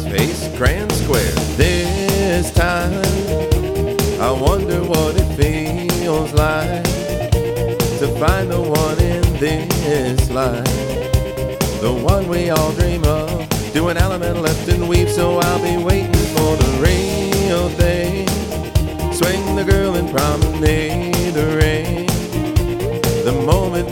Space Grand Square. This time, I wonder what it feels like to find the one in this life, the one we all dream of. Doing element left and weave, so I'll be waiting for